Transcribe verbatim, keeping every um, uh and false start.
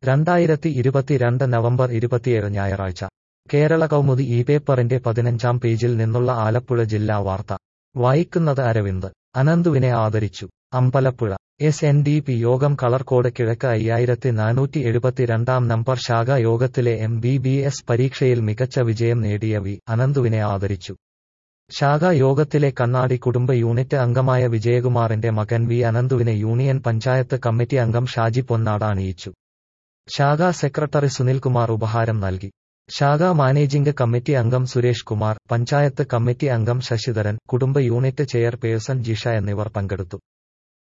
രണ്ടായിരത്തി ഇരുപത്തിരണ്ട് നവംബർ ഇരുപത്തിയേഴ് ഞായറാഴ്ച കേരള കൗമുദി ഈ പേപ്പറിന്റെ പതിനഞ്ചാം പേജിൽ നിന്നുള്ള ആലപ്പുഴ ജില്ലാ വാർത്ത വായിക്കുന്നത് അരവിന്ദ്. അനന്തുവിനെ ആദരിച്ചു. Ambalappuzha S N D P Yogam Kalarcode കിഴക്ക് അയ്യായിരത്തി നാനൂറ്റി എഴുപത്തിരണ്ടാം നമ്പർ ശാഖാ യോഗത്തിലെ എം ബി ബി എസ് പരീക്ഷയിൽ മികച്ച വിജയം നേടിയ വി അനന്തുവിനെ ആദരിച്ചു. ശാഖാ യോഗത്തിലെ കണ്ണാടി കുടുംബ യൂണിറ്റ് അംഗമായ വിജയകുമാറിന്റെ മകൻ വി അനന്തുവിനെ യൂണിയൻ പഞ്ചായത്ത് കമ്മിറ്റി അംഗം ഷാജി പൊന്നാട് അണിയിച്ചു. ശാഖാ സെക്രട്ടറി സുനിൽകുമാർ ഉപഹാരം നൽകി. ശാഖാ മാനേജിംഗ് കമ്മിറ്റി അംഗം സുരേഷ് കുമാർ, പഞ്ചായത്ത് കമ്മിറ്റി അംഗം ശശിധരൻ, കുടുംബ യൂണിറ്റ് ചെയർപേഴ്സൺ ജിഷ എന്നിവർ പങ്കെടുത്തു.